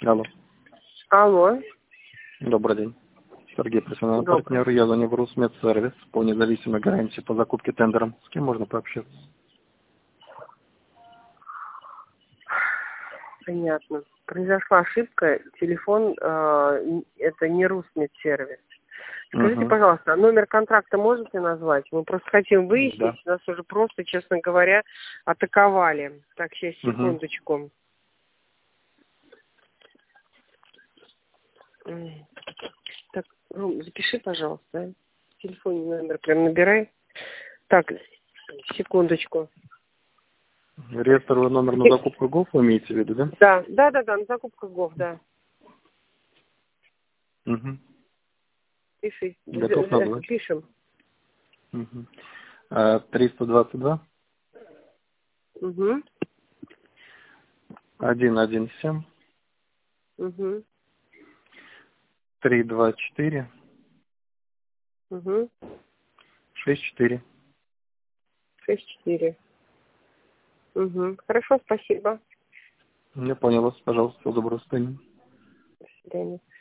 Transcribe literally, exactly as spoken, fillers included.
Алло. Алло. Добрый день. Сергей, профессиональный Добрый. партнер. Я звоню в Русмедсервис по независимой гарантии по закупке тендером. С кем можно пообщаться? Понятно. Произошла ошибка. Телефон э, это не Русмедсервис. Скажите, Угу. пожалуйста, номер контракта можете назвать? Мы просто хотим выяснить. Да. Нас уже просто, честно говоря, атаковали. Так, сейчас, Угу. секундочку. М. Так, Ром, запиши, пожалуйста. а. В телефоне номер прям набирай. Так, секундочку. Реестровый номер на закупку ГОФ вы имеете в виду, да? Да, да, да, да, на закупках ГОВ, да. Угу. Пиши. Готов Это, назвать? пишем. Угу. А, триста двадцать два Угу. один один семь Угу. три два четыре Угу. шесть четыре. Шесть четыре. Угу. Хорошо, спасибо. Я понял вас, пожалуйста, всего доброго, состояния. До свидания.